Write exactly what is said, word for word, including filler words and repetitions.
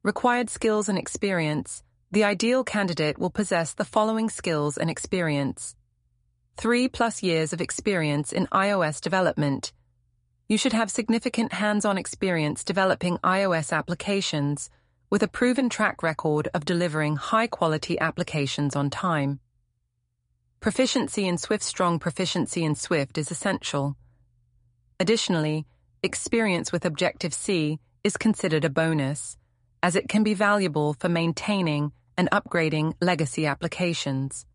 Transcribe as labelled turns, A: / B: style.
A: Required skills and experience. The ideal candidate will possess the following skills and experience. Three plus years of experience in iOS development. You should have significant hands-on experience developing iOS applications with a proven track record of delivering high-quality applications on time. Proficiency in Swift. Strong proficiency in Swift is essential. Additionally, experience with Objective-C is considered a bonus, as it can be valuable for maintaining and upgrading legacy applications.